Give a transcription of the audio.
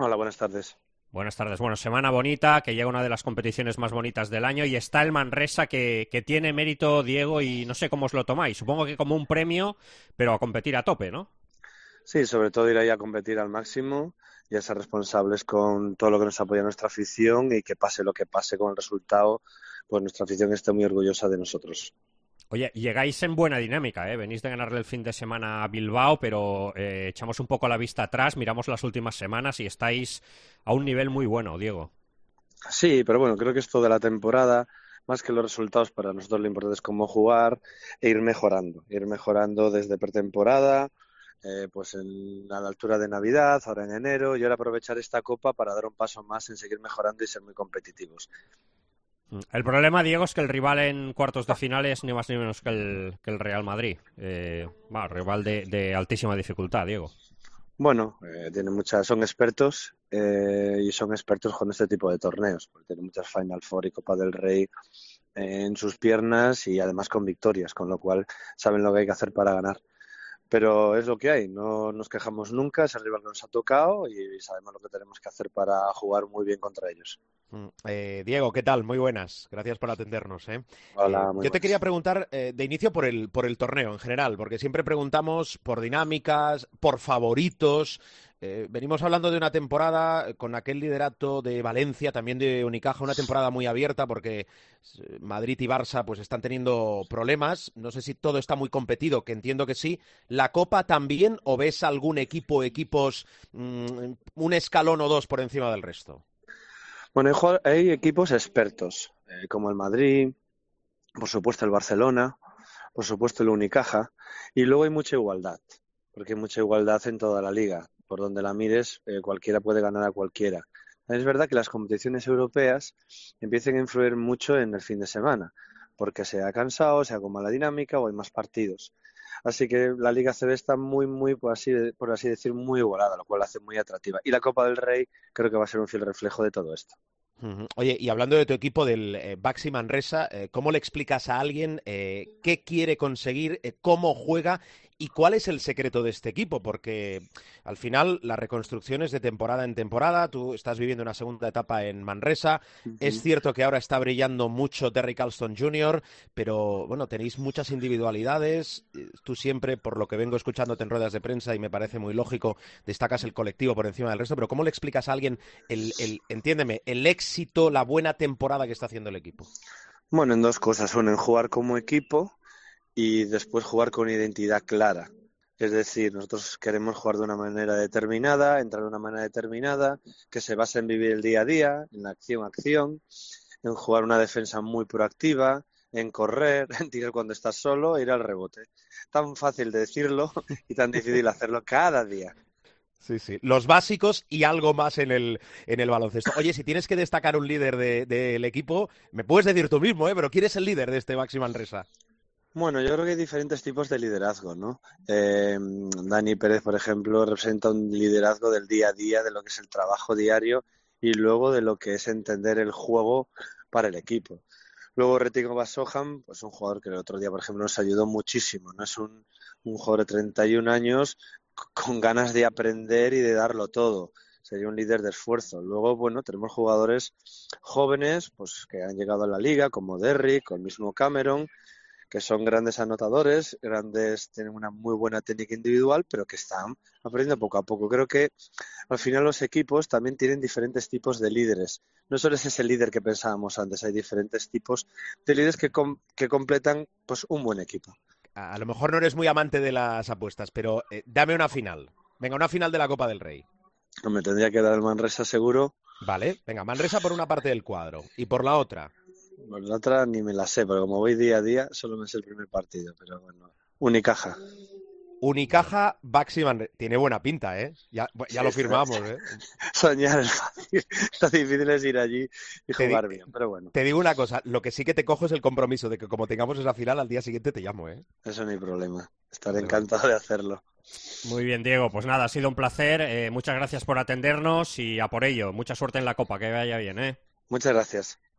Hola, buenas tardes. Buenas tardes. Bueno, semana bonita, que llega una de las competiciones más bonitas del año y está el Manresa que tiene mérito, Diego, y no sé cómo os lo tomáis. Supongo que como un premio, pero a competir a tope, ¿no? Sí, sobre todo ir ahí a competir al máximo y a ser responsables con todo lo que nos apoya nuestra afición y que pase lo que pase con el resultado, pues nuestra afición esté muy orgullosa de nosotros. Oye, llegáis en buena dinámica, ¿eh? Venís de ganarle el fin de semana a Bilbao, pero echamos un poco la vista atrás, miramos las últimas semanas y estáis a un nivel muy bueno, Diego. Sí, pero bueno, creo que esto de la temporada, más que los resultados, para nosotros lo importante es cómo jugar e ir mejorando desde pretemporada, pues a la altura de Navidad, ahora en enero, y ahora aprovechar esta copa para dar un paso más en seguir mejorando y ser muy competitivos. El problema, Diego, es que el rival en cuartos de final es ni más ni menos que el Real Madrid. Rival de altísima dificultad, Diego. Bueno, son expertos y son expertos con este tipo de torneos, porque tienen muchas Final Four y Copa del Rey en sus piernas y además con victorias, con lo cual saben lo que hay que hacer para ganar. Pero es lo que hay, no nos quejamos nunca, es el rival que nos ha tocado y sabemos lo que tenemos que hacer para jugar muy bien contra ellos. Diego, ¿qué tal? Muy buenas. Gracias por atendernos, ¿eh? Hola, muy Yo te quería buenas. preguntar de inicio por el torneo en general, porque siempre preguntamos por dinámicas, por favoritos. Venimos hablando de una temporada con aquel liderato de Valencia, también de Unicaja, una temporada muy abierta porque Madrid y Barça pues están teniendo problemas. No sé si todo está muy competido, que entiendo que sí. ¿La Copa también o ves algún equipo, equipos, un escalón o dos por encima del resto? Bueno, hay equipos expertos, como el Madrid, por supuesto el Barcelona, por supuesto el Unicaja, y luego hay mucha igualdad, porque hay mucha igualdad en toda la liga. Por donde la mires, cualquiera puede ganar a cualquiera. Es verdad que las competiciones europeas empiezan a influir mucho en el fin de semana, porque sea cansado, sea con mala dinámica o hay más partidos. Así que la Liga CB está muy, por así decir, muy igualada, lo cual la hace muy atractiva. Y la Copa del Rey creo que va a ser un fiel reflejo de todo esto. Ujú. Oye, y hablando de tu equipo del Baxi Manresa, ¿cómo le explicas a alguien qué quiere conseguir, cómo juega y cuál es el secreto de este equipo? Porque al final la reconstrucción es de temporada en temporada, tú estás viviendo una segunda etapa en Manresa, es Ujú. cierto que ahora está brillando mucho Terry Carlston Jr., pero bueno, tenéis muchas individualidades, tú siempre, por lo que vengo escuchándote en ruedas de prensa y me parece muy lógico, destacas el colectivo por encima del resto, pero ¿cómo le explicas a alguien entiéndeme, el éxito, la buena temporada que está haciendo el equipo? Bueno, en dos cosas. Uno, en jugar como equipo y después jugar con identidad clara. Es decir, nosotros queremos jugar de una manera determinada, entrar de una manera determinada, que se base en vivir el día a día, en la acción, en jugar una defensa muy proactiva, en correr, en tirar cuando estás solo e ir al rebote. Tan fácil de decirlo y tan difícil hacerlo cada día. Sí, sí. Los básicos y algo más en el baloncesto. Oye, si tienes que destacar un líder del equipo, me puedes decir tú mismo, ¿eh? Pero ¿quién es el líder de este Baxi Manresa? Bueno, yo creo que hay diferentes tipos de liderazgo, ¿no? Dani Pérez, por ejemplo, representa un liderazgo del día a día, de lo que es el trabajo diario y luego de lo que es entender el juego para el equipo. Luego Retiko Basohan, pues un jugador que el otro día, por ejemplo, nos ayudó muchísimo, ¿no? Es un jugador de 31 años con ganas de aprender y de darlo todo. Sería un líder de esfuerzo. Luego, bueno, tenemos jugadores jóvenes, pues que han llegado a la liga, como Derrick o el mismo Cameron, que son grandes anotadores, tienen una muy buena técnica individual, pero que están aprendiendo poco a poco. Creo que al final los equipos también tienen diferentes tipos de líderes. No solo es ese líder que pensábamos antes, hay diferentes tipos de líderes que completan pues un buen equipo. A lo mejor no eres muy amante de las apuestas, pero dame una final. Venga, una final de la Copa del Rey. Me tendría que dar el Manresa seguro. Vale, venga, Manresa por una parte del cuadro y por la otra. Bueno, la otra ni me la sé, pero como voy día a día, solo me sé el primer partido. Pero bueno, Unicaja. Unicaja, Baxi Manresa. Tiene buena pinta, ¿eh? Ya Sí, lo firmamos, ¿eh? soñar es fácil. Lo difícil es ir allí y Te, di- jugar bien, pero bueno. Te digo una cosa, lo que sí que te cojo es el compromiso de que como tengamos esa final, al día siguiente te llamo, ¿eh? Eso no hay problema. Estaré Vale, vale. encantado de hacerlo. Muy bien, Diego. Pues nada, ha sido un placer. Muchas gracias por atendernos y a por ello. Mucha suerte en la Copa, que vaya bien, ¿eh? Muchas gracias.